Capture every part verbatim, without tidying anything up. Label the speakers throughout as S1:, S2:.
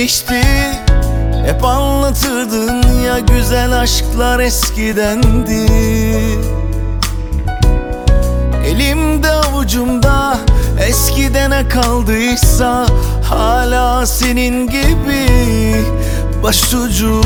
S1: bitmişti. Hep anlatırdın ya, güzel aşklar eskidendi. Elimde avucumda eskide ne kaldıysa, hala senin gibi başucumda.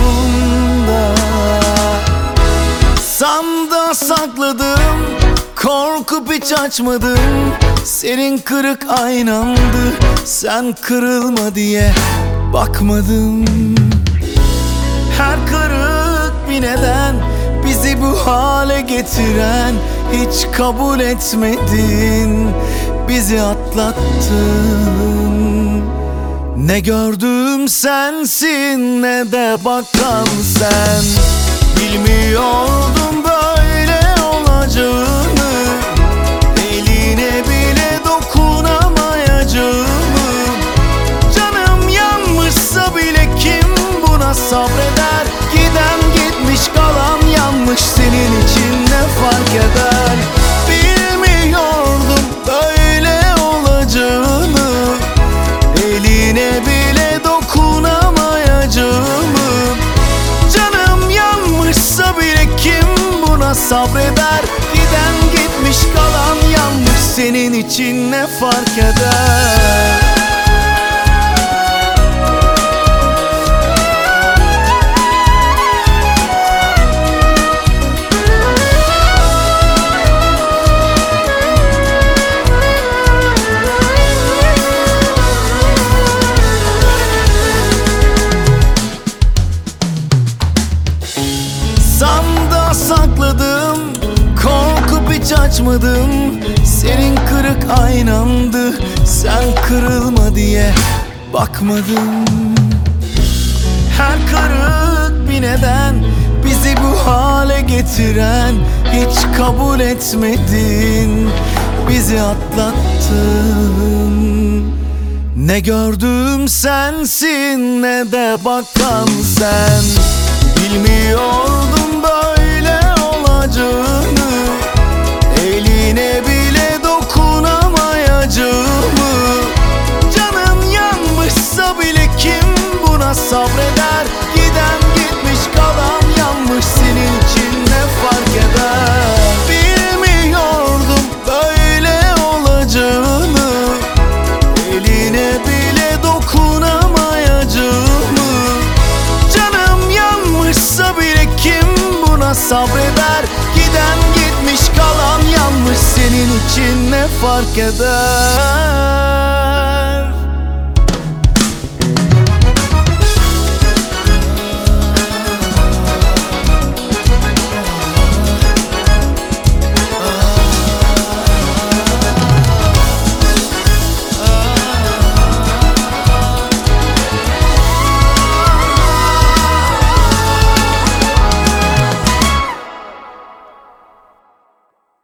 S1: Sanda sakladım, korkup hiç açmadım. Senin kırık aynandı, sen kırılma diye bakmadım. Her kırık bir neden, bizi bu hale getiren. Hiç kabul etmedin, bizi atlattın. Ne gördüm sensin, ne de bakan sen. Bilmiyordum böyle olacağını, eline bile dokunamayacağımı. Canım yanmışsa bile kim buna sabreder? Giden gitmiş, kalan yanmış, senin için ne fark eder? Bilmiyordum böyle olacağını, eline bile dokunamayacağımı. Canım yanmışsa bile kim buna sabreder? Giden gitmiş, kalan yanmış, senin için ne fark eder? Sanda sakladım, korkup hiç açmadım. Senin kırık aynandı, sen kırılma diye bakmadım. Her kırık bir neden, bizi bu hale getiren. Hiç kabul etmedin, bizi atlattın. Ne gördüm sensin, ne de bakan sen. Bilmiyordum böyle olacağını, eline bile dokunamayacağımı. Canım yanmışsa bile kim buna sabreder? Giden gitmiş, kalan yanmış, senin için ne fark eder? Bilmiyordum böyle olacağını, eline bile dokunamayacağımı. Canım yanmışsa bile kim buna sabreder? Giden gitmiş, kalan yanmış, senin için ne fark eder?